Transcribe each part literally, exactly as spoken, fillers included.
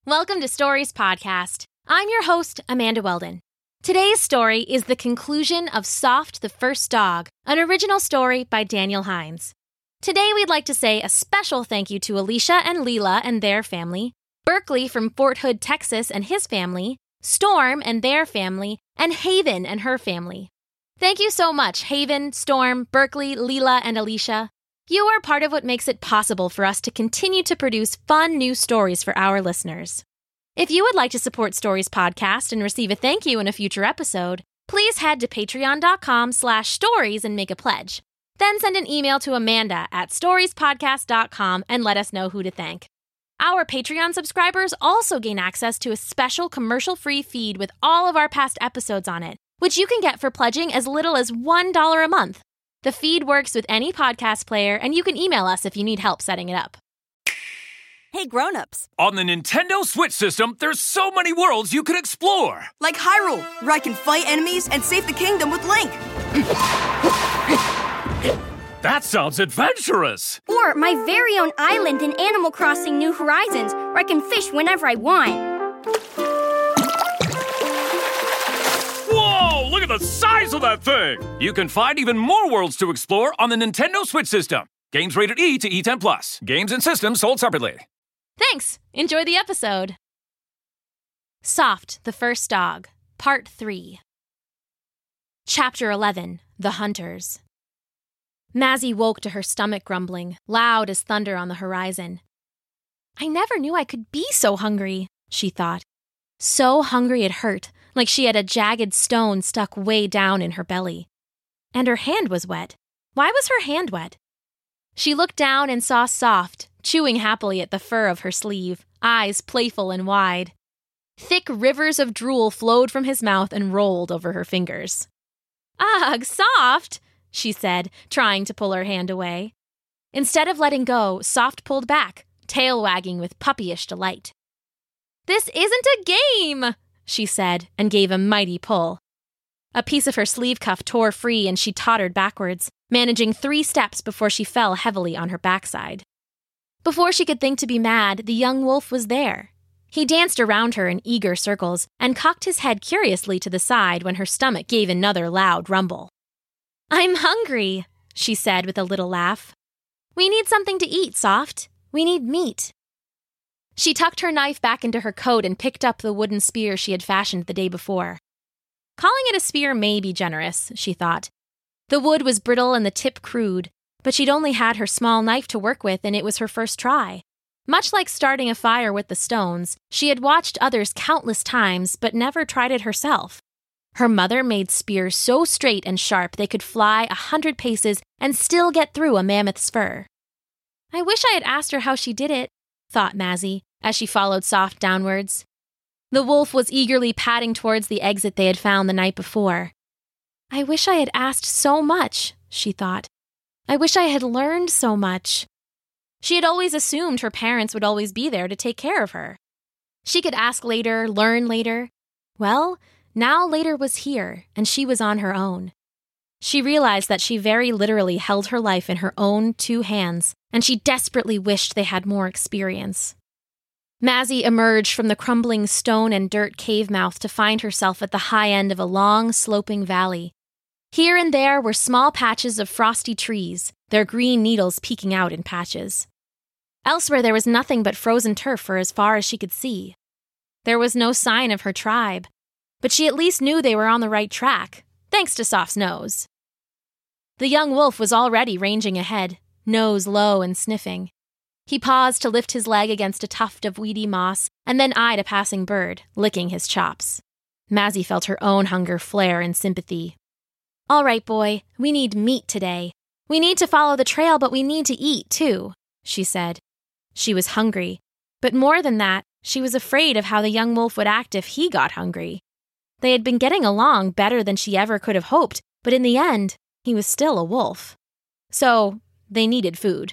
Welcome to Stories Podcast. I'm your host, Amanda Weldon. Today's story is the conclusion of Soft the First Dog, an original story by Daniel Hines. Today we'd like to say a special thank you to Alicia and Leela and their family, Berkeley from Fort Hood, Texas and his family, Storm and their family, and Haven and her family. Thank you so much, Haven, Storm, Berkeley, Leela, and Alicia. You are part of what makes it possible for us to continue to produce fun new stories for our listeners. If you would like to support Stories Podcast and receive a thank you in a future episode, please head to patreon.com slash stories and make a pledge. Then send an email to Amanda at storiespodcast dot com and let us know who to thank. Our Patreon subscribers also gain access to a special commercial-free feed with all of our past episodes on it, which you can get for pledging as little as one dollar a month. The feed works with any podcast player, and you can email us if you need help setting it up. Hey, grown-ups. On the Nintendo Switch system, there's so many worlds you could explore. Like Hyrule, where I can fight enemies and save the kingdom with Link. That sounds adventurous. Or my very own island in Animal Crossing New Horizons, where I can fish whenever I want. Whoa, look at the size of that thing! You can find even more worlds to explore on the Nintendo Switch system. Games rated E to E ten plus. Games and systems sold separately. Thanks! Enjoy the episode. Soft the First Dog, Part three. Chapter eleven, The Hunters. Mazzy woke to her stomach grumbling, loud as thunder on the horizon. I never knew I could be so hungry, she thought. So hungry it hurt, like she had a jagged stone stuck way down in her belly. And her hand was wet. Why was her hand wet? She looked down and saw Soft, chewing happily at the fur of her sleeve, eyes playful and wide. Thick rivers of drool flowed from his mouth and rolled over her fingers. Ugh, Soft, she said, trying to pull her hand away. Instead of letting go, Soft pulled back, tail wagging with puppyish delight. This isn't a game, she said, and gave a mighty pull. A piece of her sleeve cuff tore free and she tottered backwards, managing three steps before she fell heavily on her backside. Before she could think to be mad, the young wolf was there. He danced around her in eager circles and cocked his head curiously to the side when her stomach gave another loud rumble. I'm hungry, she said with a little laugh. We need something to eat, Soft. We need meat. She tucked her knife back into her coat and picked up the wooden spear she had fashioned the day before. Calling it a spear may be generous, she thought. The wood was brittle and the tip crude, but she'd only had her small knife to work with and it was her first try. Much like starting a fire with the stones, she had watched others countless times but never tried it herself. Her mother made spears so straight and sharp they could fly a hundred paces and still get through a mammoth's fur. I wish I had asked her how she did it, thought Mazzy, as she followed Soft downwards. The wolf was eagerly padding towards the exit they had found the night before. I wish I had asked so much, she thought. I wish I had learned so much. She had always assumed her parents would always be there to take care of her. She could ask later, learn later. Well, now later was here, and she was on her own. She realized that she very literally held her life in her own two hands, and she desperately wished they had more experience. Mazzy emerged from the crumbling stone and dirt cave mouth to find herself at the high end of a long, sloping valley. Here and there were small patches of frosty trees, their green needles peeking out in patches. Elsewhere there was nothing but frozen turf for as far as she could see. There was no sign of her tribe, but she at least knew they were on the right track, thanks to Soft's nose. The young wolf was already ranging ahead, nose low and sniffing. He paused to lift his leg against a tuft of weedy moss and then eyed a passing bird, licking his chops. Mazzy felt her own hunger flare in sympathy. All right, boy, we need meat today. We need to follow the trail, but we need to eat, too, she said. She was hungry, but more than that, she was afraid of how the young wolf would act if he got hungry. They had been getting along better than she ever could have hoped, but in the end, he was still a wolf. So, they needed food.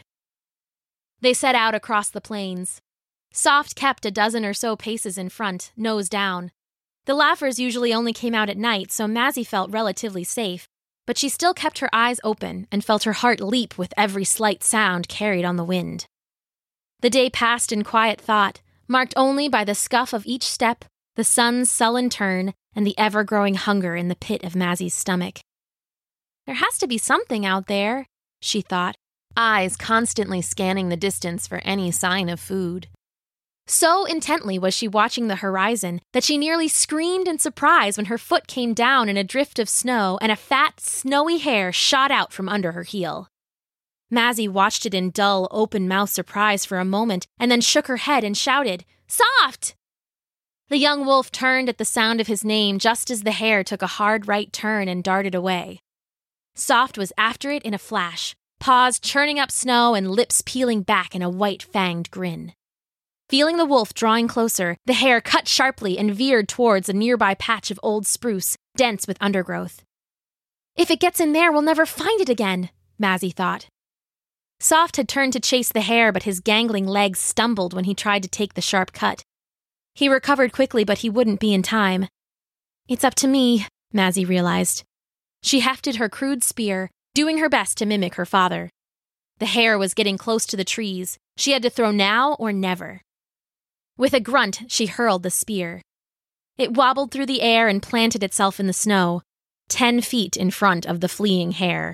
They set out across the plains. Soft kept a dozen or so paces in front, nose down. The laughers usually only came out at night, so Mazzy felt relatively safe, but she still kept her eyes open and felt her heart leap with every slight sound carried on the wind. The day passed in quiet thought, marked only by the scuff of each step, the sun's sullen turn, and the ever-growing hunger in the pit of Mazzy's stomach. There has to be something out there, she thought, eyes constantly scanning the distance for any sign of food. So intently was she watching the horizon that she nearly screamed in surprise when her foot came down in a drift of snow and a fat, snowy hair shot out from under her heel. Mazzy watched it in dull, open-mouthed surprise for a moment and then shook her head and shouted, "Soft!" The young wolf turned at the sound of his name just as the hare took a hard right turn and darted away. Soft was after it in a flash, paws churning up snow and lips peeling back in a white-fanged grin. Feeling the wolf drawing closer, the hare cut sharply and veered towards a nearby patch of old spruce, dense with undergrowth. If it gets in there, we'll never find it again, Mazzy thought. Soft had turned to chase the hare, but his gangling legs stumbled when he tried to take the sharp cut. He recovered quickly, but he wouldn't be in time. It's up to me, Mazzy realized. She hefted her crude spear, doing her best to mimic her father. The hare was getting close to the trees. She had to throw now or never. With a grunt, she hurled the spear. It wobbled through the air and planted itself in the snow, ten feet in front of the fleeing hare.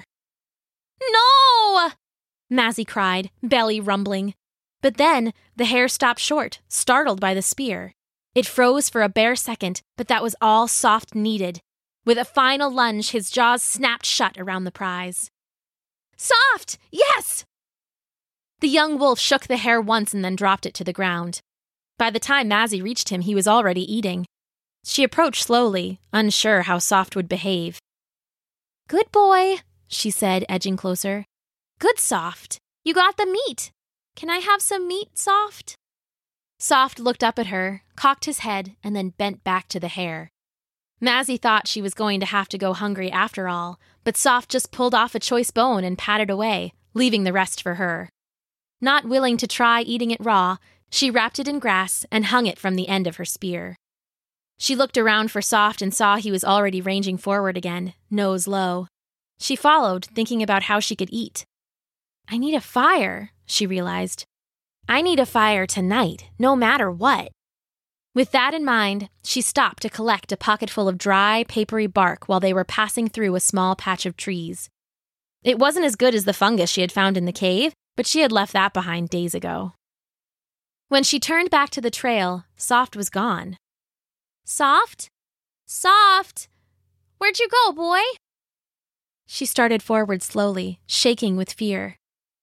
No! Mazzy cried, belly rumbling. But then, the hare stopped short, startled by the spear. It froze for a bare second, but that was all Soft needed. With a final lunge, his jaws snapped shut around the prize. Soft! Yes! The young wolf shook the hare once and then dropped it to the ground. By the time Mazzy reached him, he was already eating. She approached slowly, unsure how Soft would behave. Good boy, she said, edging closer. Good, Soft. You got the meat. Can I have some meat, Soft? Soft looked up at her, cocked his head, and then bent back to the hare. Mazzy thought she was going to have to go hungry after all, but Soft just pulled off a choice bone and patted away, leaving the rest for her. Not willing to try eating it raw, she wrapped it in grass and hung it from the end of her spear. She looked around for Soft and saw he was already ranging forward again, nose low. She followed, thinking about how she could eat. I need a fire, she realized. I need a fire tonight, no matter what. With that in mind, she stopped to collect a pocketful of dry, papery bark while they were passing through a small patch of trees. It wasn't as good as the fungus she had found in the cave, but she had left that behind days ago. When she turned back to the trail, Soft was gone. Soft? Soft! Where'd you go, boy? She started forward slowly, shaking with fear.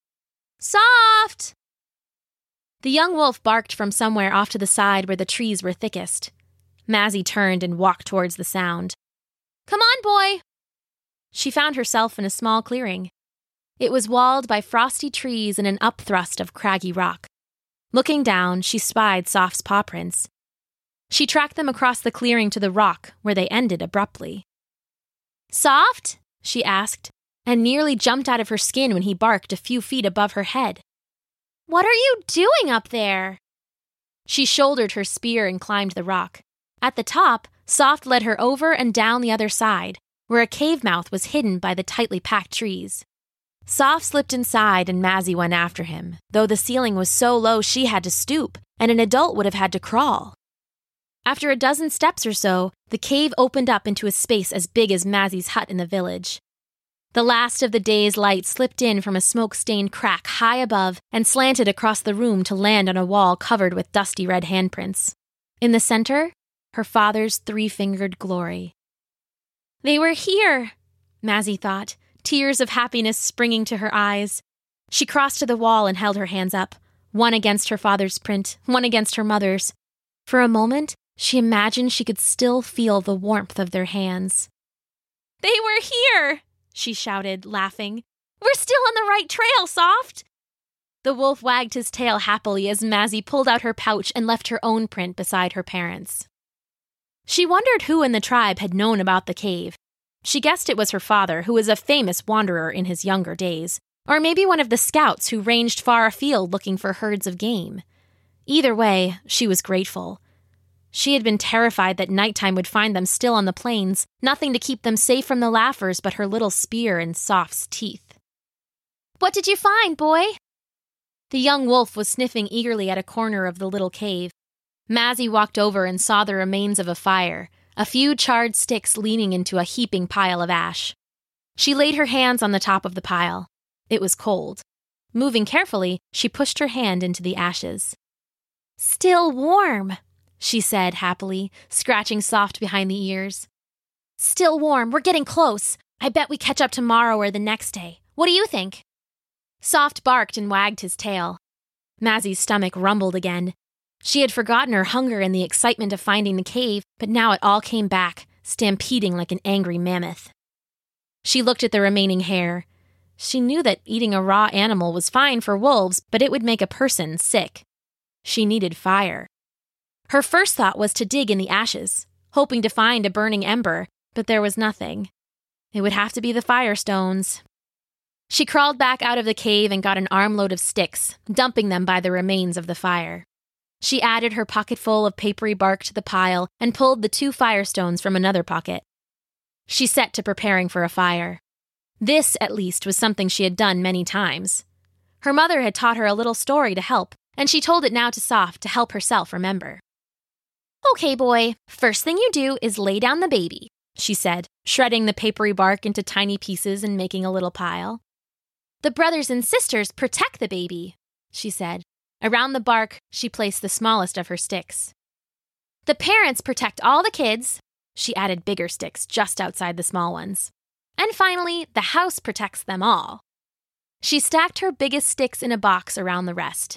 Soft! The young wolf barked from somewhere off to the side where the trees were thickest. Mazzy turned and walked towards the sound. Come on, boy! She found herself in a small clearing. It was walled by frosty trees and an upthrust of craggy rock. Looking down, she spied Soft's paw prints. She tracked them across the clearing to the rock, where they ended abruptly. Soft? She asked, and nearly jumped out of her skin when he barked a few feet above her head. What are you doing up there? She shouldered her spear and climbed the rock. At the top, Soft led her over and down the other side, where a cave mouth was hidden by the tightly packed trees. Soft slipped inside and Mazzy went after him, though the ceiling was so low she had to stoop, and an adult would have had to crawl. After a dozen steps or so, the cave opened up into a space as big as Mazzy's hut in the village. The last of the day's light slipped in from a smoke-stained crack high above and slanted across the room to land on a wall covered with dusty red handprints. In the center, her father's three-fingered glory. They were here, Mazzy thought, tears of happiness springing to her eyes. She crossed to the wall and held her hands up, one against her father's print, one against her mother's. For a moment, she imagined she could still feel the warmth of their hands. They were here, she shouted, laughing. We're still on the right trail, Soft! The wolf wagged his tail happily as Mazzy pulled out her pouch and left her own print beside her parents'. She wondered who in the tribe had known about the cave. She guessed it was her father, who was a famous wanderer in his younger days, or maybe one of the scouts who ranged far afield looking for herds of game. Either way, she was grateful. She had been terrified that nighttime would find them still on the plains, nothing to keep them safe from the laughers but her little spear and Soft's teeth. What did you find, boy? The young wolf was sniffing eagerly at a corner of the little cave, Mazzy walked over and saw the remains of a fire, a few charred sticks leaning into a heaping pile of ash. She laid her hands on the top of the pile. It was cold. Moving carefully, she pushed her hand into the ashes. "Still warm," she said happily, scratching Soft behind the ears. "Still warm. We're getting close. I bet we catch up tomorrow or the next day. What do you think?" Soft barked and wagged his tail. Mazzy's stomach rumbled again. She had forgotten her hunger in the excitement of finding the cave, but now it all came back, stampeding like an angry mammoth. She looked at the remaining hare. She knew that eating a raw animal was fine for wolves, but it would make a person sick. She needed fire. Her first thought was to dig in the ashes, hoping to find a burning ember, but there was nothing. It would have to be the firestones. She crawled back out of the cave and got an armload of sticks, dumping them by the remains of the fire. She added her pocketful of papery bark to the pile and pulled the two firestones from another pocket. She set to preparing for a fire. This, at least, was something she had done many times. Her mother had taught her a little story to help, and she told it now to Soft to help herself remember. "Okay, boy, first thing you do is lay down the baby," she said, shredding the papery bark into tiny pieces and making a little pile. "The brothers and sisters protect the baby," she said. Around the bark, she placed the smallest of her sticks. "The parents protect all the kids," she added bigger sticks just outside the small ones. "And finally, the house protects them all." She stacked her biggest sticks in a box around the rest.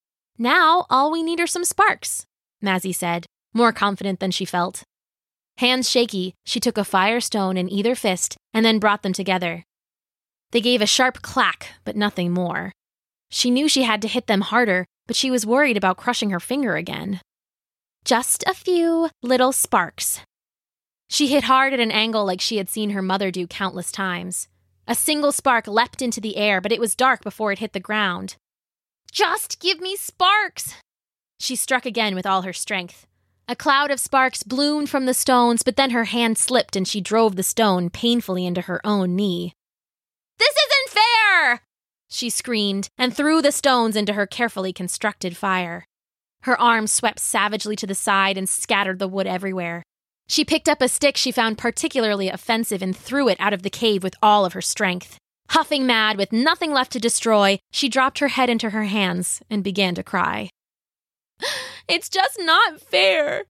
"Now, all we need are some sparks," Mazzy said, more confident than she felt. Hands shaky, she took a firestone in either fist and then brought them together. They gave a sharp clack, but nothing more. She knew she had to hit them harder, but she was worried about crushing her finger again. Just a few little sparks. She hit hard at an angle like she had seen her mother do countless times. A single spark leapt into the air, but it was dark before it hit the ground. "Just give me sparks!" She struck again with all her strength. A cloud of sparks bloomed from the stones, but then her hand slipped and she drove the stone painfully into her own knee. "This isn't fair!" she screamed and threw the stones into her carefully constructed fire. Her arms swept savagely to the side and scattered the wood everywhere. She picked up a stick she found particularly offensive and threw it out of the cave with all of her strength. Huffing mad, with nothing left to destroy, she dropped her head into her hands and began to cry. "It's just not fair."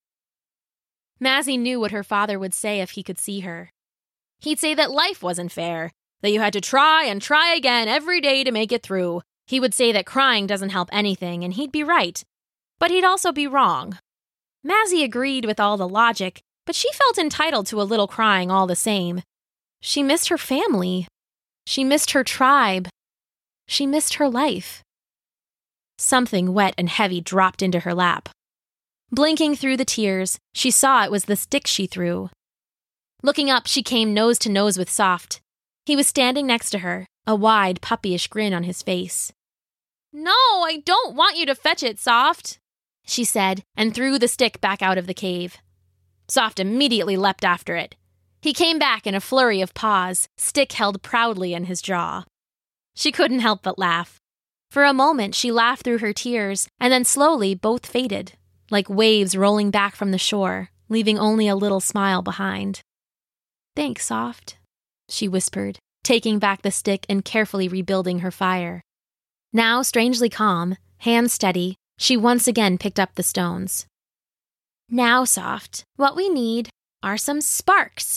Mazzy knew what her father would say if he could see her. He'd say that life wasn't fair, that you had to try and try again every day to make it through. He would say that crying doesn't help anything, and he'd be right. But he'd also be wrong. Mazzy agreed with all the logic, but she felt entitled to a little crying all the same. She missed her family. She missed her tribe. She missed her life. Something wet and heavy dropped into her lap. Blinking through the tears, she saw it was the stick she threw. Looking up, she came nose to nose with Soft. He was standing next to her, a wide, puppyish grin on his face. "No, I don't want you to fetch it, Soft," she said, and threw the stick back out of the cave. Soft immediately leapt after it. He came back in a flurry of paws, stick held proudly in his jaw. She couldn't help but laugh. For a moment, she laughed through her tears, and then slowly both faded, like waves rolling back from the shore, leaving only a little smile behind. "Thanks, Soft," she whispered, taking back the stick and carefully rebuilding her fire. Now strangely calm, hands steady, she once again picked up the stones. "Now, Soft, what we need are some sparks."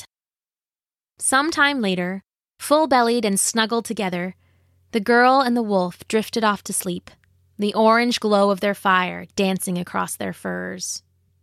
Some time later, full-bellied and snuggled together, the girl and the wolf drifted off to sleep, the orange glow of their fire dancing across their furs.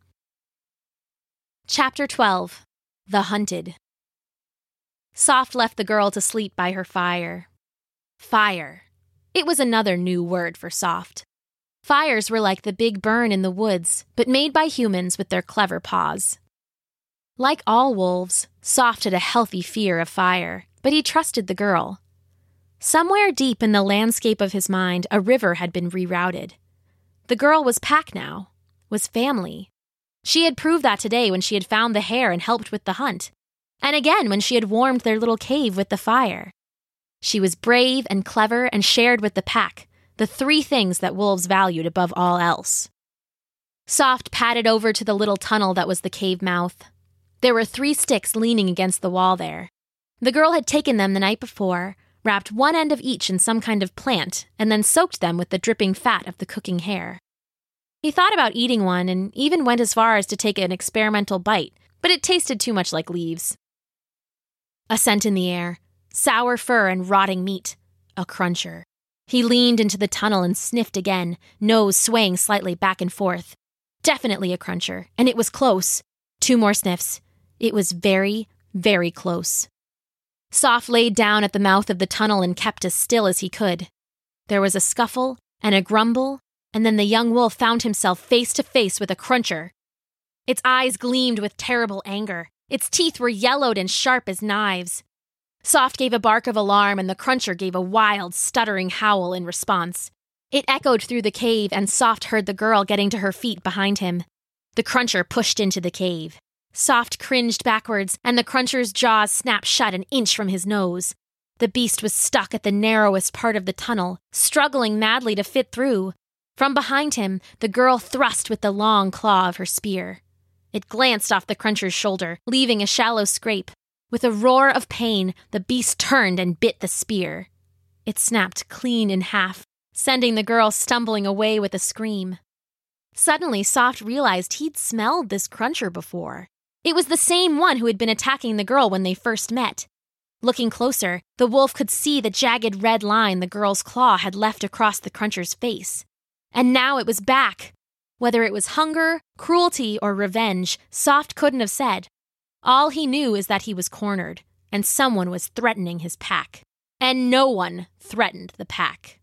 Chapter twelve. The Hunted. Soft left the girl to sleep by her fire. Fire. It was another new word for Soft. Fires were like the big burn in the woods, but made by humans with their clever paws. Like all wolves, Soft had a healthy fear of fire, but he trusted the girl. Somewhere deep in the landscape of his mind, a river had been rerouted. The girl was pack now, was family. She had proved that today when she had found the hare and helped with the hunt, and again when she had warmed their little cave with the fire. She was brave and clever and shared with the pack, the three things that wolves valued above all else. Soft padded over to the little tunnel that was the cave mouth. There were three sticks leaning against the wall there. The girl had taken them the night before, wrapped one end of each in some kind of plant, and then soaked them with the dripping fat of the cooking hare. He thought about eating one and even went as far as to take an experimental bite, but it tasted too much like leaves. A scent in the air, sour fur and rotting meat, a cruncher. He leaned into the tunnel and sniffed again, nose swaying slightly back and forth. Definitely a cruncher, and it was close. Two more sniffs. It was very, very close. Soft laid down at the mouth of the tunnel and kept as still as he could. There was a scuffle and a grumble, and then the young wolf found himself face to face with a cruncher. Its eyes gleamed with terrible anger. Its teeth were yellowed and sharp as knives. Soft gave a bark of alarm, and the cruncher gave a wild, stuttering howl in response. It echoed through the cave, and Soft heard the girl getting to her feet behind him. The cruncher pushed into the cave. Soft cringed backwards, and the cruncher's jaws snapped shut an inch from his nose. The beast was stuck at the narrowest part of the tunnel, struggling madly to fit through. From behind him, the girl thrust with the long claw of her spear. It glanced off the cruncher's shoulder, leaving a shallow scrape. With a roar of pain, the beast turned and bit the spear. It snapped clean in half, sending the girl stumbling away with a scream. Suddenly, Soft realized he'd smelled this cruncher before. It was the same one who had been attacking the girl when they first met. Looking closer, the wolf could see the jagged red line the girl's claw had left across the cruncher's face. And now it was back. Whether it was hunger, cruelty, or revenge, Soft couldn't have said. All he knew is that he was cornered, and someone was threatening his pack. And no one threatened the pack.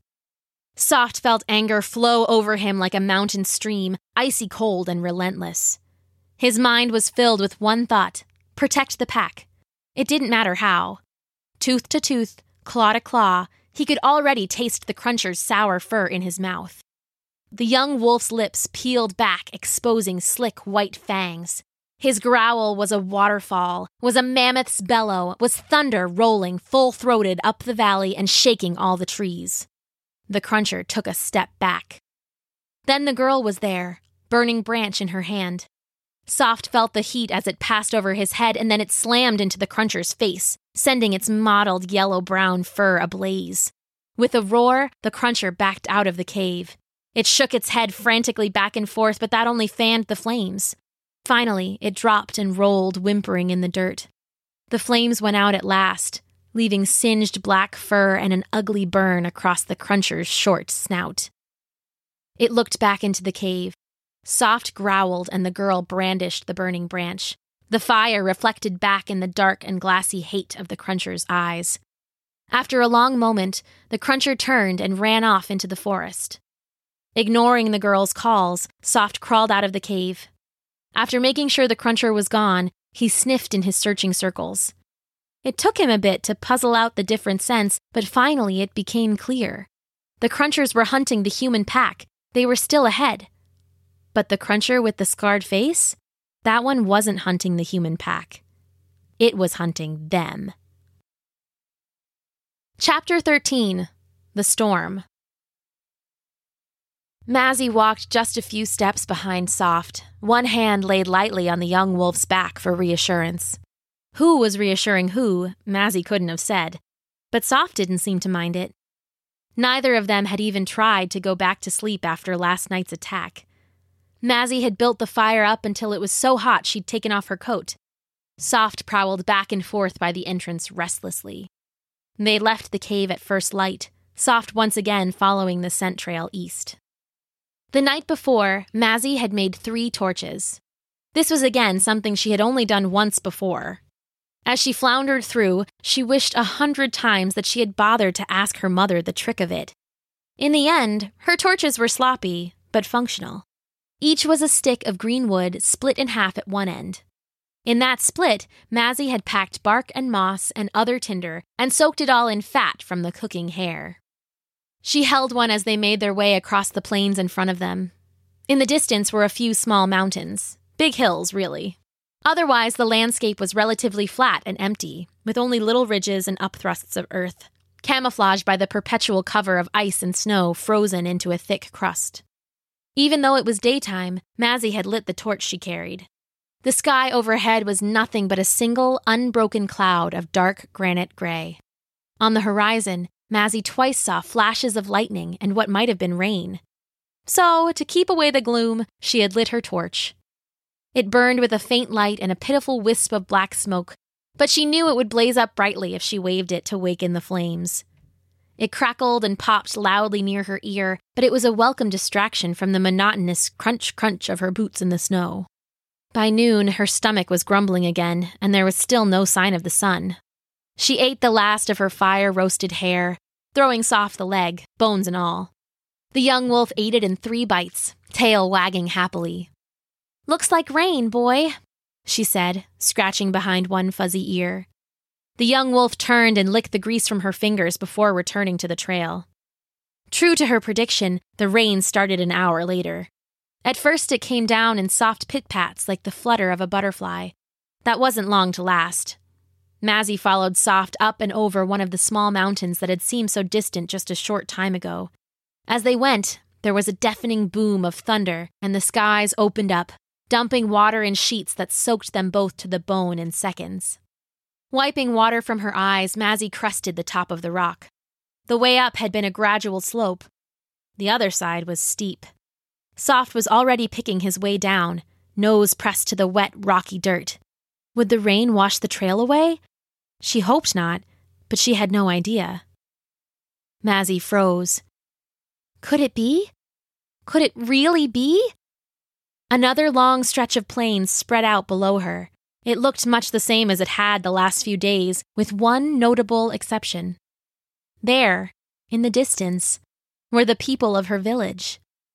Soft felt anger flow over him like a mountain stream, icy cold and relentless. His mind was filled with one thought: protect the pack. It didn't matter how. Tooth to tooth, claw to claw, he could already taste the cruncher's sour fur in his mouth. The young wolf's lips peeled back, exposing slick white fangs. His growl was a waterfall, was a mammoth's bellow, was thunder rolling full-throated up the valley and shaking all the trees. The cruncher took a step back. Then the girl was there, burning branch in her hand. Soft felt the heat as it passed over his head, and then it slammed into the cruncher's face, sending its mottled yellow-brown fur ablaze. With a roar, the cruncher backed out of the cave. It shook its head frantically back and forth, but that only fanned the flames. Finally, it dropped and rolled, whimpering in the dirt. The flames went out at last, leaving singed black fur and an ugly burn across the cruncher's short snout. It looked back into the cave. Soft growled, and the girl brandished the burning branch. The fire reflected back in the dark and glassy hate of the cruncher's eyes. After a long moment, the cruncher turned and ran off into the forest. Ignoring the girl's calls, Soft crawled out of the cave. After making sure the cruncher was gone, he sniffed in his searching circles. It took him a bit to puzzle out the different scents, but finally it became clear. The crunchers were hunting the human pack. They were still ahead. But the cruncher with the scarred face? That one wasn't hunting the human pack. It was hunting them. Chapter thirteen. The Storm. Mazzy walked just a few steps behind Soft, one hand laid lightly on the young wolf's back for reassurance. Who was reassuring who, Mazzy couldn't have said, but Soft didn't seem to mind it. Neither of them had even tried to go back to sleep after last night's attack. Mazzy had built the fire up until it was so hot she'd taken off her coat. Soft prowled back and forth by the entrance restlessly. They left the cave at first light, Soft once again following the scent trail east. The night before, Mazzy had made three torches. This was again something she had only done once before. As she floundered through, she wished a hundred times that she had bothered to ask her mother the trick of it. In the end, her torches were sloppy, but functional. Each was a stick of green wood split in half at one end. In that split, Mazzy had packed bark and moss and other tinder and soaked it all in fat from the cooking hare. She held one as they made their way across the plains in front of them. In the distance were a few small mountains. Big hills, really. Otherwise, the landscape was relatively flat and empty, with only little ridges and upthrusts of earth, camouflaged by the perpetual cover of ice and snow frozen into a thick crust. Even though it was daytime, Mazzy had lit the torch she carried. The sky overhead was nothing but a single, unbroken cloud of dark granite gray. On the horizon, Mazzy twice saw flashes of lightning and what might have been rain. So, to keep away the gloom, she had lit her torch. It burned with a faint light and a pitiful wisp of black smoke, but she knew it would blaze up brightly if she waved it to waken the flames. It crackled and popped loudly near her ear, but it was a welcome distraction from the monotonous crunch-crunch of her boots in the snow. By noon, her stomach was grumbling again, and there was still no sign of the sun. She ate the last of her fire-roasted hare, throwing Soft the leg, bones and all. The young wolf ate it in three bites, tail wagging happily. "Looks like rain, boy," she said, scratching behind one fuzzy ear. The young wolf turned and licked the grease from her fingers before returning to the trail. True to her prediction, the rain started an hour later. At first it came down in soft pit-pats like the flutter of a butterfly. That wasn't long to last. Mazzy followed Soft up and over one of the small mountains that had seemed so distant just a short time ago. As they went, there was a deafening boom of thunder, and the skies opened up, dumping water in sheets that soaked them both to the bone in seconds. Wiping water from her eyes, Mazzy crested the top of the rock. The way up had been a gradual slope. The other side was steep. Soft was already picking his way down, nose pressed to the wet, rocky dirt. Would the rain wash the trail away? She hoped not, but she had no idea. Mazzy froze. Could it be? Could it really be? Another long stretch of plains spread out below her. It looked much the same as it had the last few days, with one notable exception. There, in the distance, were the people of her village.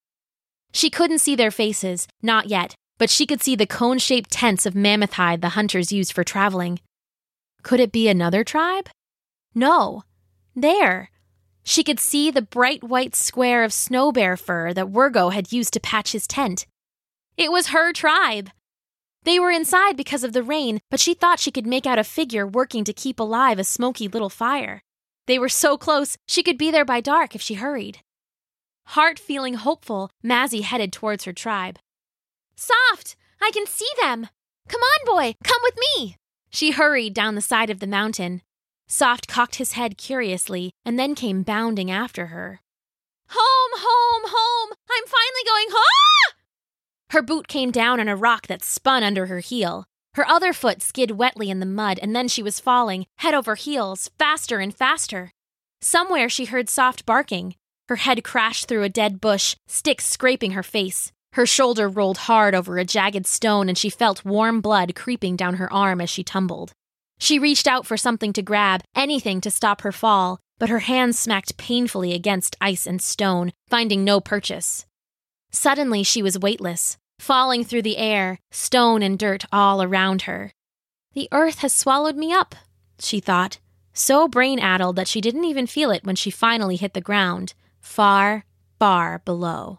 She couldn't see their faces, not yet, but she could see the cone-shaped tents of mammoth hide the hunters used for traveling. Could it be another tribe? No. There. She could see the bright white square of snow bear fur that Wurgo had used to patch his tent. It was her tribe. They were inside because of the rain, but she thought she could make out a figure working to keep alive a smoky little fire. They were so close, she could be there by dark if she hurried. Heart feeling hopeful, Mazzy headed towards her tribe. "Soft! I can see them! Come on, boy! Come with me!" She hurried down the side of the mountain. Soft cocked his head curiously and then came bounding after her. "Home, home, home! I'm finally going home!" Her boot came down on a rock that spun under her heel. Her other foot skid wetly in the mud, and then she was falling, head over heels, faster and faster. Somewhere she heard Soft barking. Her head crashed through a dead bush, sticks scraping her face. Her shoulder rolled hard over a jagged stone, and she felt warm blood creeping down her arm as she tumbled. She reached out for something to grab, anything to stop her fall, but her hands smacked painfully against ice and stone, finding no purchase. Suddenly she was weightless, falling through the air, stone and dirt all around her. "The earth has swallowed me up," she thought, so brain-addled that she didn't even feel it when she finally hit the ground, far, far below.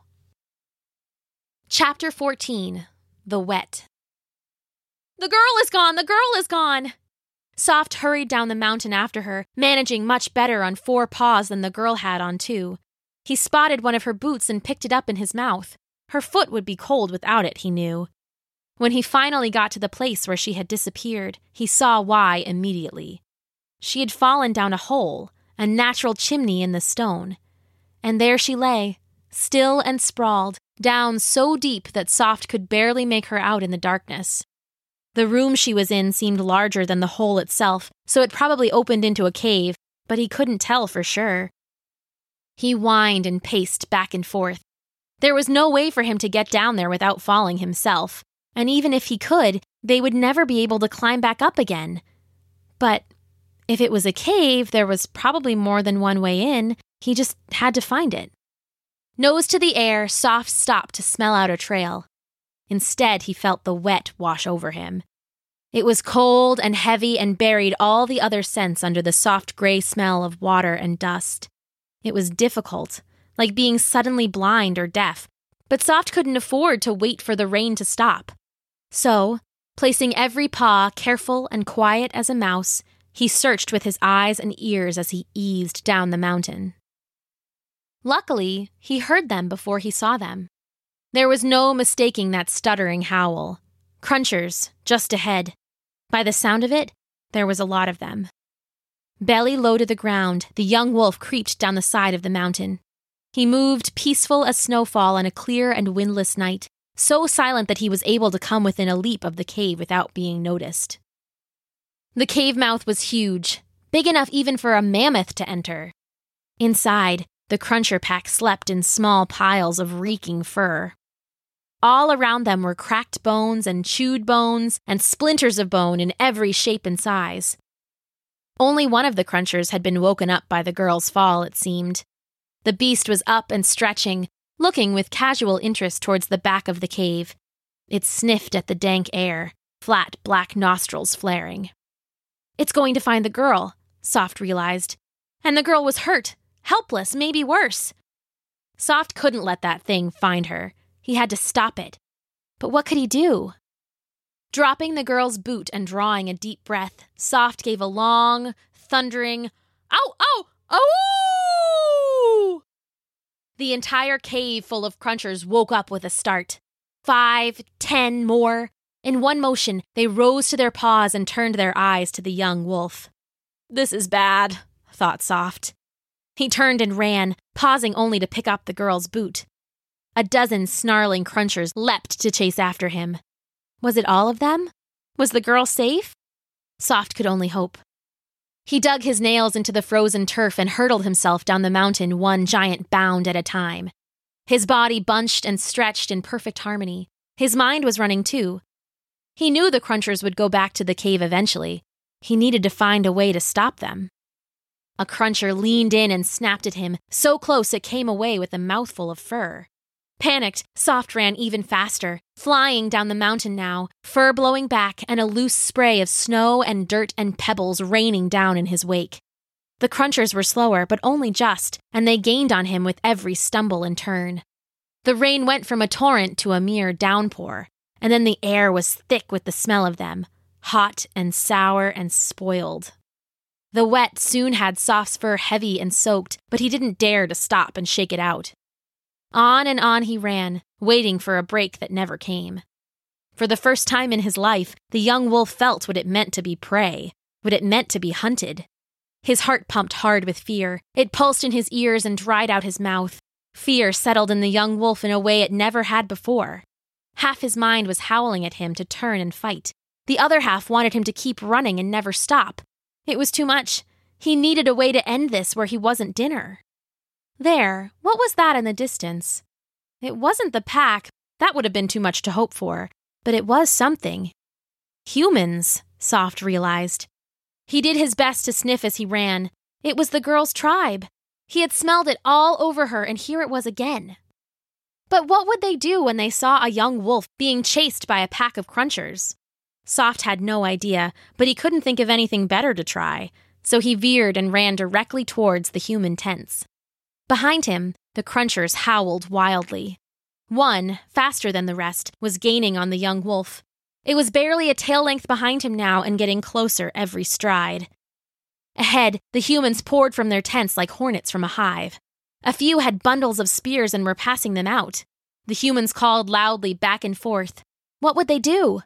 Chapter fourteen. The Wet. "The girl is gone! The girl is gone!" Soft hurried down the mountain after her, managing much better on four paws than the girl had on two. He spotted one of her boots and picked it up in his mouth. Her foot would be cold without it, he knew. When he finally got to the place where she had disappeared, he saw why immediately. She had fallen down a hole, a natural chimney in the stone. And there she lay, still and sprawled, down so deep that Soft could barely make her out in the darkness. The room she was in seemed larger than the hole itself, so it probably opened into a cave, but he couldn't tell for sure. He whined and paced back and forth. There was no way for him to get down there without falling himself, and even if he could, they would never be able to climb back up again. But if it was a cave, there was probably more than one way in. He just had to find it. Nose to the air, Soft stopped to smell out a trail. Instead, he felt the wet wash over him. It was cold and heavy and buried all the other scents under the soft gray smell of water and dust. It was difficult, like being suddenly blind or deaf, but Soft couldn't afford to wait for the rain to stop. So, placing every paw careful and quiet as a mouse, he searched with his eyes and ears as he eased down the mountain. Luckily, he heard them before he saw them. There was no mistaking that stuttering howl. Crunchers, just ahead. By the sound of it, there was a lot of them. Belly low to the ground, the young wolf creeped down the side of the mountain. He moved peaceful as snowfall on a clear and windless night, so silent that he was able to come within a leap of the cave without being noticed. The cave mouth was huge, big enough even for a mammoth to enter. Inside, the Cruncher pack slept in small piles of reeking fur. All around them were cracked bones and chewed bones and splinters of bone in every shape and size. Only one of the Crunchers had been woken up by the girl's fall, it seemed. The beast was up and stretching, looking with casual interest towards the back of the cave. It sniffed at the dank air, flat black nostrils flaring. It's going to find the girl, Soft realized. And the girl was hurt, helpless, maybe worse. Soft couldn't let that thing find her. He had to stop it. But what could he do? Dropping the girl's boot and drawing a deep breath, Soft gave a long, thundering, "Ow, ow, ow!" The entire cave full of Crunchers woke up with a start. Five, ten more. In one motion, they rose to their paws and turned their eyes to the young wolf. This is bad, thought Soft. He turned and ran, pausing only to pick up the girl's boot. A dozen snarling Crunchers leapt to chase after him. Was it all of them? Was the girl safe? Soft could only hope. He dug his nails into the frozen turf and hurtled himself down the mountain one giant bound at a time. His body bunched and stretched in perfect harmony. His mind was running too. He knew the Crunchers would go back to the cave eventually. He needed to find a way to stop them. A Cruncher leaned in and snapped at him, so close it came away with a mouthful of fur. Panicked, Soft ran even faster, flying down the mountain now, fur blowing back and a loose spray of snow and dirt and pebbles raining down in his wake. The Crunchers were slower, but only just, and they gained on him with every stumble and turn. The rain went from a torrent to a mere downpour, and then the air was thick with the smell of them, hot and sour and spoiled. The wet soon had Soft's fur heavy and soaked, but he didn't dare to stop and shake it out. On and on he ran, waiting for a break that never came. For the first time in his life, the young wolf felt what it meant to be prey, what it meant to be hunted. His heart pumped hard with fear. It pulsed in his ears and dried out his mouth. Fear settled in the young wolf in a way it never had before. Half his mind was howling at him to turn and fight. The other half wanted him to keep running and never stop. It was too much. He needed a way to end this where he wasn't dinner. There, what was that in the distance? It wasn't the pack, that would have been too much to hope for, but it was something. Humans, Soft realized. He did his best to sniff as he ran. It was the girl's tribe. He had smelled it all over her, and here it was again. But what would they do when they saw a young wolf being chased by a pack of Crunchers? Soft had no idea, but he couldn't think of anything better to try, so he veered and ran directly towards the human tents. Behind him, the Crunchers howled wildly. One, faster than the rest, was gaining on the young wolf. It was barely a tail length behind him now and getting closer every stride. Ahead, the humans poured from their tents like hornets from a hive. A few had bundles of spears and were passing them out. The humans called loudly back and forth. What would they do?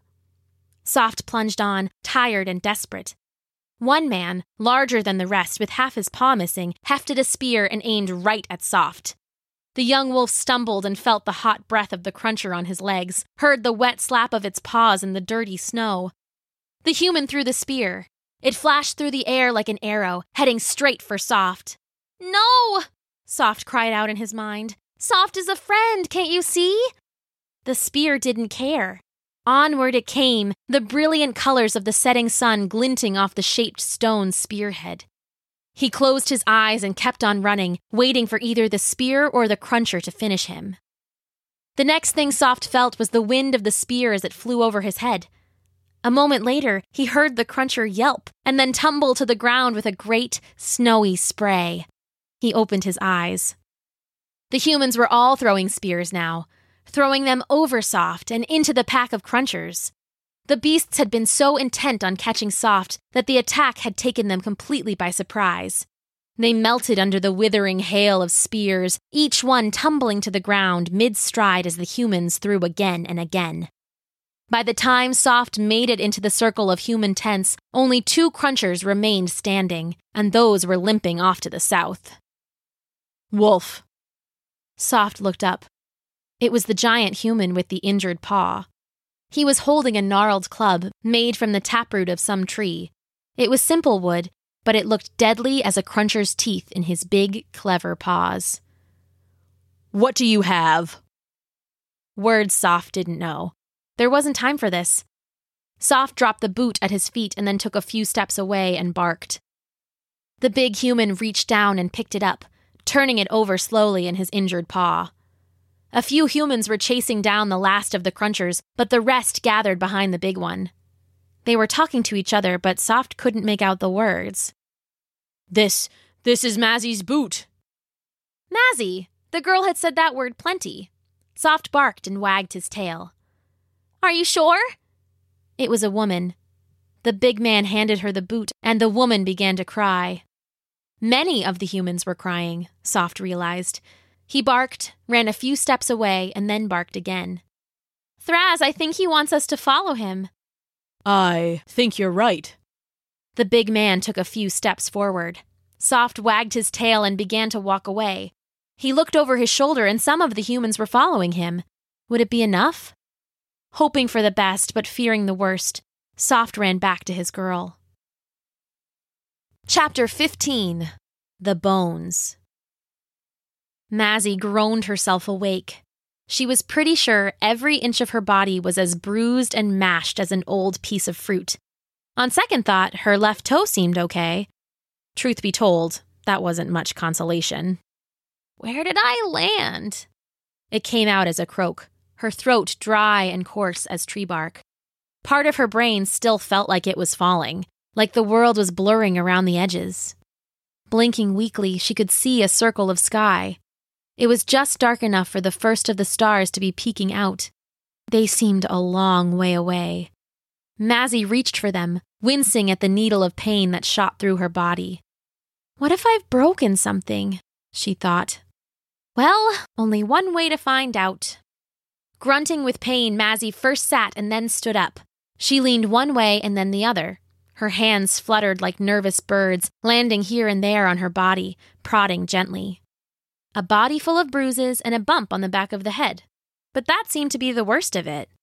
Soft plunged on, tired and desperate. One man, larger than the rest with half his paw missing, hefted a spear and aimed right at Soft. The young wolf stumbled and felt the hot breath of the Cruncher on his legs, heard the wet slap of its paws in the dirty snow. The human threw the spear. It flashed through the air like an arrow, heading straight for Soft. "No!" Soft cried out in his mind. "Soft is a friend, can't you see?" The spear didn't care. Onward it came, the brilliant colors of the setting sun glinting off the shaped stone spearhead. He closed his eyes and kept on running, waiting for either the spear or the Cruncher to finish him. The next thing Soft felt was the wind of the spear as it flew over his head. A moment later, he heard the Cruncher yelp and then tumble to the ground with a great, snowy spray. He opened his eyes. The humans were all throwing spears now, throwing them over Soft and into the pack of Crunchers. The beasts had been so intent on catching Soft that the attack had taken them completely by surprise. They melted under the withering hail of spears, each one tumbling to the ground mid-stride as the humans threw again and again. By the time Soft made it into the circle of human tents, only two crunchers remained standing, and those were limping off to the south. Wolf. Soft looked up. It was the giant human with the injured paw. He was holding a gnarled club made from the taproot of some tree. It was simple wood, but it looked deadly as a cruncher's teeth in his big, clever paws. What do you have? Words Soft didn't know. There wasn't time for this. Soft dropped the boot at his feet and then took a few steps away and barked. The big human reached down and picked it up, turning it over slowly in his injured paw. A few humans were chasing down the last of the crunchers, but the rest gathered behind the big one. They were talking to each other, but Soft couldn't make out the words. This, this is Mazzy's boot. Mazzy! The girl had said that word plenty. Soft barked and wagged his tail. Are you sure? It was a woman. The big man handed her the boot, and the woman began to cry. Many of the humans were crying, Soft realized. He barked, ran a few steps away, and then barked again. Thraz, I think he wants us to follow him. I think you're right. The big man took a few steps forward. Soft wagged his tail and began to walk away. He looked over his shoulder, and some of the humans were following him. Would it be enough? Hoping for the best, but fearing the worst, Soft ran back to his girl. Chapter fifteen. The Bones. Mazzy groaned herself awake. She was pretty sure every inch of her body was as bruised and mashed as an old piece of fruit. On second thought, her left toe seemed okay. Truth be told, that wasn't much consolation. Where did I land? It came out as a croak, her throat dry and coarse as tree bark. Part of her brain still felt like it was falling, like the world was blurring around the edges. Blinking weakly, she could see a circle of sky. It was just dark enough for the first of the stars to be peeking out. They seemed a long way away. Mazzy reached for them, wincing at the needle of pain that shot through her body. What if I've broken something? She thought. Well, only one way to find out. Grunting with pain, Mazzy first sat and then stood up. She leaned one way and then the other. Her hands fluttered like nervous birds, landing here and there on her body, prodding gently. A body full of bruises and a bump on the back of the head. But that seemed to be the worst of it.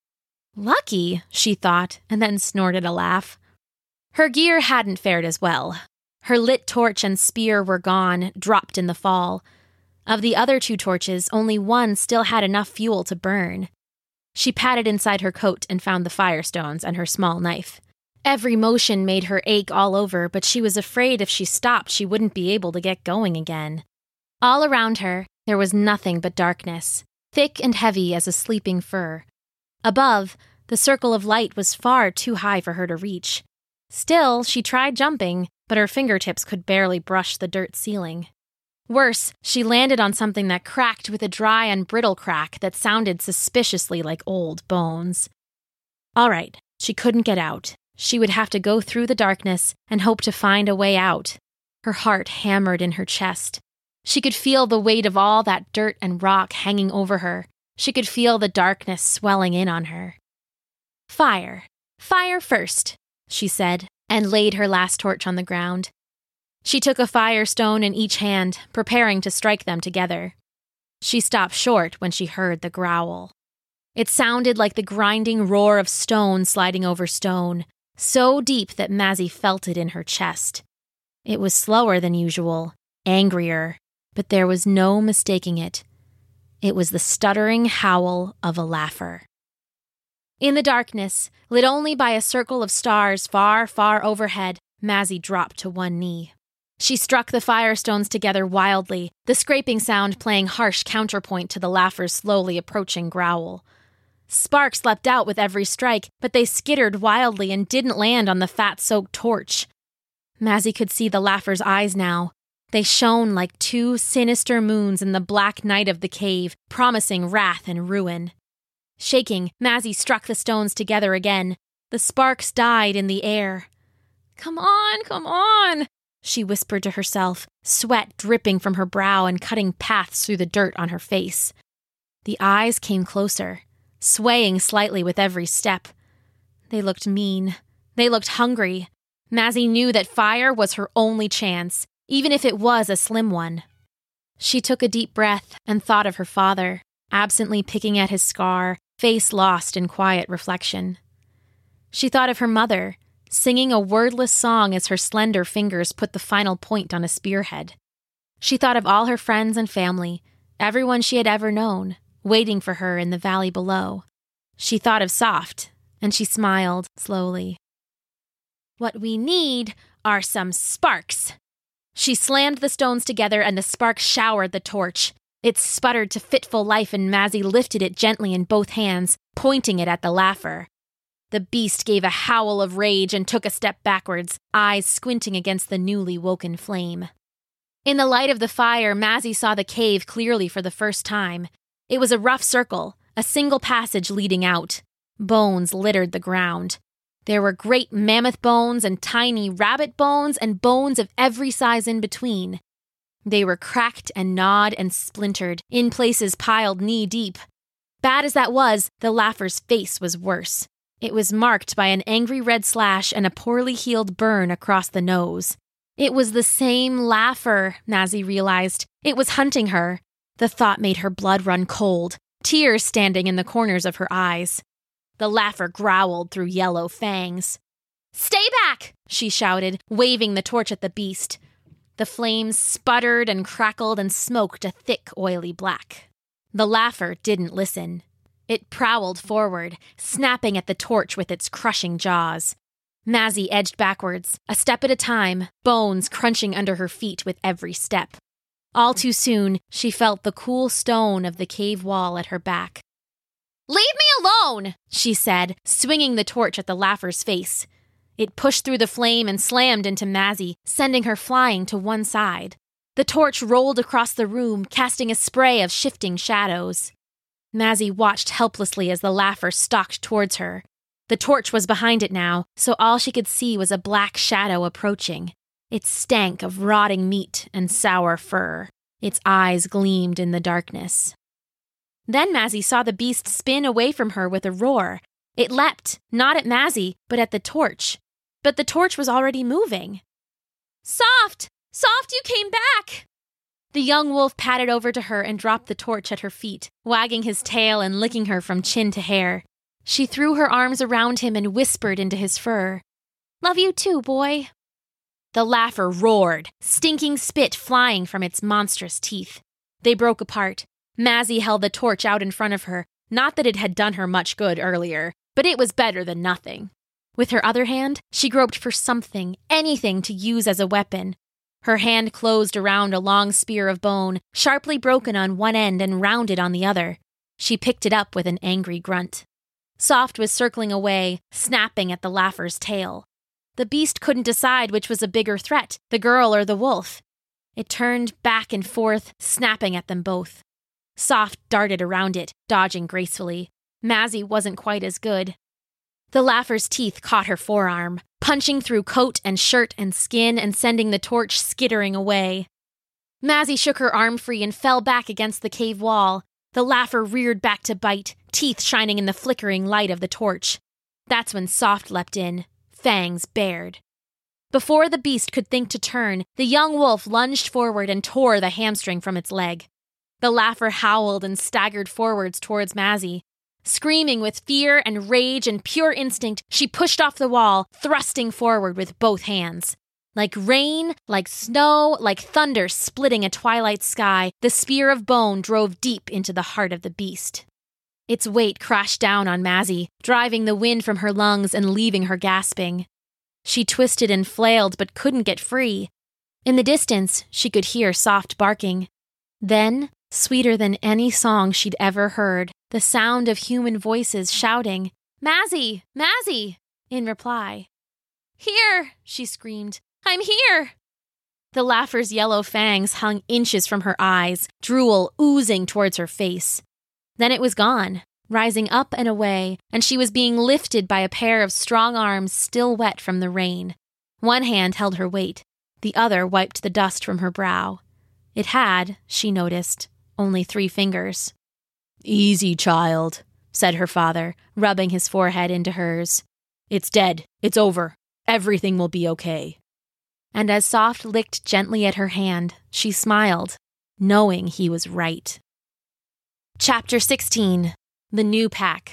Lucky, she thought, and then snorted a laugh. Her gear hadn't fared as well. Her lit torch and spear were gone, dropped in the fall. Of the other two torches, only one still had enough fuel to burn. She patted inside her coat and found the firestones and her small knife. Every motion made her ache all over, but she was afraid if she stopped she wouldn't be able to get going again. All around her, there was nothing but darkness, thick and heavy as a sleeping fur. Above, the circle of light was far too high for her to reach. Still, she tried jumping, but her fingertips could barely brush the dirt ceiling. Worse, she landed on something that cracked with a dry and brittle crack that sounded suspiciously like old bones. All right, she couldn't get out. She would have to go through the darkness and hope to find a way out. Her heart hammered in her chest. She could feel the weight of all that dirt and rock hanging over her. She could feel the darkness swelling in on her. Fire. Fire first, she said, and laid her last torch on the ground. She took a firestone in each hand, preparing to strike them together. She stopped short when she heard the growl. It sounded like the grinding roar of stone sliding over stone, so deep that Mazzy felt it in her chest. It was slower than usual, angrier, but there was no mistaking it. It was the stuttering howl of a laugher. In the darkness, lit only by a circle of stars far, far overhead, Mazzy dropped to one knee. She struck the firestones together wildly, the scraping sound playing harsh counterpoint to the laugher's slowly approaching growl. Sparks leapt out with every strike, but they skittered wildly and didn't land on the fat-soaked torch. Mazzy could see the laugher's eyes now. They shone like two sinister moons in the black night of the cave, promising wrath and ruin. Shaking, Mazzy struck the stones together again. The sparks died in the air. Come on, come on! she whispered to herself, sweat dripping from her brow and cutting paths through the dirt on her face. The eyes came closer, swaying slightly with every step. They looked mean. They looked hungry. Mazzy knew that fire was her only chance, even if it was a slim one. She took a deep breath and thought of her father, absently picking at his scar, face lost in quiet reflection. She thought of her mother, singing a wordless song as her slender fingers put the final point on a spearhead. She thought of all her friends and family, everyone she had ever known, waiting for her in the valley below. She thought of Soft, and she smiled slowly. What we need are some sparks. She slammed the stones together and the sparks showered the torch. It sputtered to fitful life and Mazzy lifted it gently in both hands, pointing it at the laugher. The beast gave a howl of rage and took a step backwards, eyes squinting against the newly woken flame. In the light of the fire, Mazzy saw the cave clearly for the first time. It was a rough circle, a single passage leading out. Bones littered the ground. There were great mammoth bones and tiny rabbit bones and bones of every size in between. They were cracked and gnawed and splintered, in places piled knee-deep. Bad as that was, the laugher's face was worse. It was marked by an angry red slash and a poorly healed burn across the nose. It was the same laugher, Mazzy realized. It was hunting her. The thought made her blood run cold, tears standing in the corners of her eyes. The laugher growled through yellow fangs. "Stay back!" she shouted, waving the torch at the beast. The flames sputtered and crackled and smoked a thick, oily black. The laugher didn't listen. It prowled forward, snapping at the torch with its crushing jaws. Mazzy edged backwards, a step at a time, bones crunching under her feet with every step. All too soon, she felt the cool stone of the cave wall at her back. "Leave me alone!" she said, swinging the torch at the laugher's face. It pushed through the flame and slammed into Mazzy, sending her flying to one side. The torch rolled across the room, casting a spray of shifting shadows. Mazzy watched helplessly as the laugher stalked towards her. The torch was behind it now, so all she could see was a black shadow approaching. It stank of rotting meat and sour fur. Its eyes gleamed in the darkness. Then Mazzy saw the beast spin away from her with a roar. It leapt, not at Mazzy, but at the torch. But the torch was already moving. "Soft! Soft, you came back!" The young wolf padded over to her and dropped the torch at her feet, wagging his tail and licking her from chin to hair. She threw her arms around him and whispered into his fur, "Love you too, boy." The laugher roared, stinking spit flying from its monstrous teeth. They broke apart. Mazzy held the torch out in front of her, not that it had done her much good earlier, but it was better than nothing. With her other hand, she groped for something, anything to use as a weapon. Her hand closed around a long spear of bone, sharply broken on one end and rounded on the other. She picked it up with an angry grunt. Soft was circling away, snapping at the laugher's tail. The beast couldn't decide which was a bigger threat, the girl or the wolf. It turned back and forth, snapping at them both. Soft darted around it, dodging gracefully. Mazzy wasn't quite as good. The laugher's teeth caught her forearm, punching through coat and shirt and skin and sending the torch skittering away. Mazzy shook her arm free and fell back against the cave wall. The laugher reared back to bite, teeth shining in the flickering light of the torch. That's when Soft leapt in, fangs bared. Before the beast could think to turn, the young wolf lunged forward and tore the hamstring from its leg. The laugher howled and staggered forwards towards Mazzy. Screaming with fear and rage and pure instinct, she pushed off the wall, thrusting forward with both hands. Like rain, like snow, like thunder splitting a twilight sky, the spear of bone drove deep into the heart of the beast. Its weight crashed down on Mazzy, driving the wind from her lungs and leaving her gasping. She twisted and flailed but couldn't get free. In the distance, she could hear Soft barking. Then, sweeter than any song she'd ever heard, the sound of human voices shouting, "Mazzy! Mazzy!" in reply. "Here!" she screamed. "I'm here!" The laugher's yellow fangs hung inches from her eyes, drool oozing towards her face. Then it was gone, rising up and away, and she was being lifted by a pair of strong arms still wet from the rain. One hand held her weight. The other wiped the dust from her brow. It had, she noticed, only three fingers. Easy, child, said her father, rubbing his forehead into hers. It's dead. It's over. Everything will be okay. And as Soft licked gently at her hand, she smiled, knowing he was right. Chapter sixteen. The New Pack.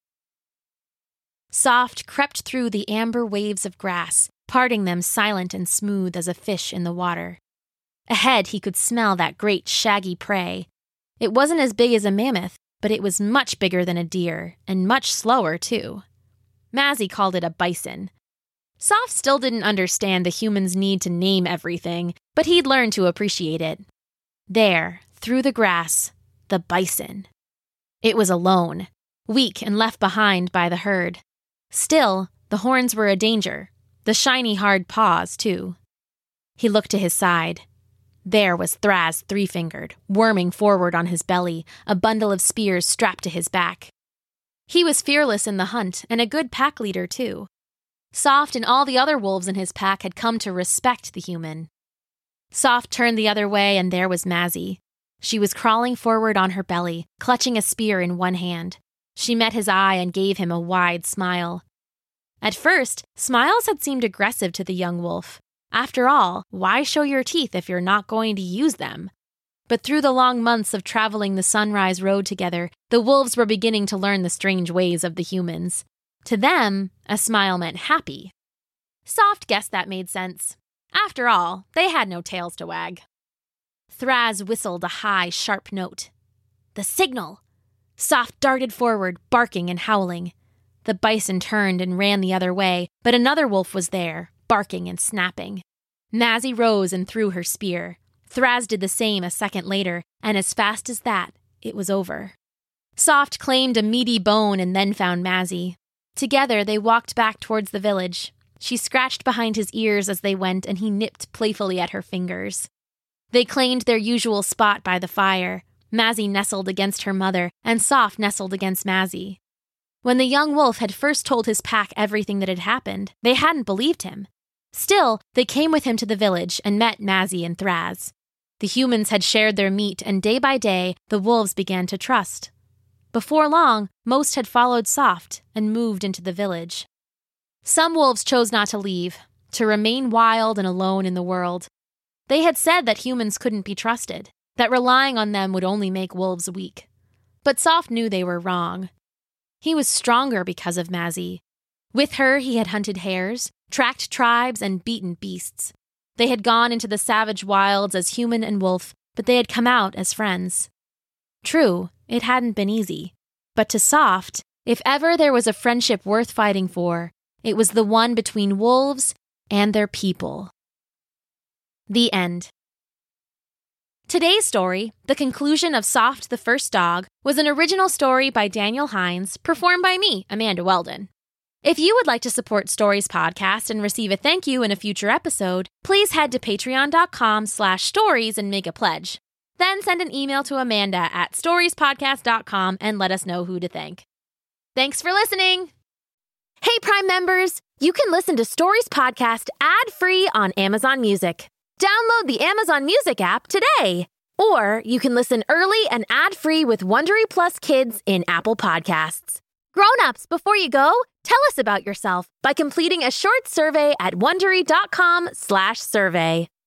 Soft crept through the amber waves of grass, parting them silent and smooth as a fish in the water. Ahead, he could smell that great shaggy prey. It wasn't as big as a mammoth, but it was much bigger than a deer, and much slower, too. Mazzy called it a bison. Soft still didn't understand the human's need to name everything, but he'd learned to appreciate it. There, through the grass, the bison. It was alone, weak and left behind by the herd. Still, the horns were a danger, the shiny hard paws, too. He looked to his side. There was Thraz three-fingered, worming forward on his belly, a bundle of spears strapped to his back. He was fearless in the hunt and a good pack leader, too. Soft and all the other wolves in his pack had come to respect the human. Soft turned the other way, and there was Mazzy. She was crawling forward on her belly, clutching a spear in one hand. She met his eye and gave him a wide smile. At first, smiles had seemed aggressive to the young wolf. After all, why show your teeth if you're not going to use them? But through the long months of traveling the Sunrise Road together, the wolves were beginning to learn the strange ways of the humans. To them, a smile meant happy. Soft guessed that made sense. After all, they had no tails to wag. Thraz whistled a high, sharp note. The signal! Soft darted forward, barking and howling. The bison turned and ran the other way, but another wolf was there, barking and snapping. Mazzy rose and threw her spear. Thraz did the same a second later, and as fast as that, it was over. Soft claimed a meaty bone and then found Mazzy. Together, they walked back towards the village. She scratched behind his ears as they went, and he nipped playfully at her fingers. They claimed their usual spot by the fire. Mazzy nestled against her mother, and Soft nestled against Mazzy. When the young wolf had first told his pack everything that had happened, they hadn't believed him. Still, they came with him to the village and met Mazzy and Thraz. The humans had shared their meat, and day by day, the wolves began to trust. Before long, most had followed Soft and moved into the village. Some wolves chose not to leave, to remain wild and alone in the world. They had said that humans couldn't be trusted, that relying on them would only make wolves weak. But Soft knew they were wrong. He was stronger because of Mazzy. With her, he had hunted hares, tracked tribes, and beaten beasts. They had gone into the savage wilds as human and wolf, but they had come out as friends. True, it hadn't been easy. But to Soft, if ever there was a friendship worth fighting for, it was the one between wolves and their people. The end. Today's story, The Conclusion of Soft the First Dog, was an original story by Daniel Hines, performed by me, Amanda Weldon. If you would like to support Stories Podcast and receive a thank you in a future episode, please head to patreon.com slash stories and make a pledge. Then send an email to Amanda at storiespodcast dot com and let us know who to thank. Thanks for listening! Hey, Prime members! You can listen to Stories Podcast ad-free on Amazon Music. Download the Amazon Music app today. Or you can listen early and ad-free with Wondery Plus Kids in Apple Podcasts. Grown-ups, before you go, tell us about yourself by completing a short survey at wondery.com slash survey.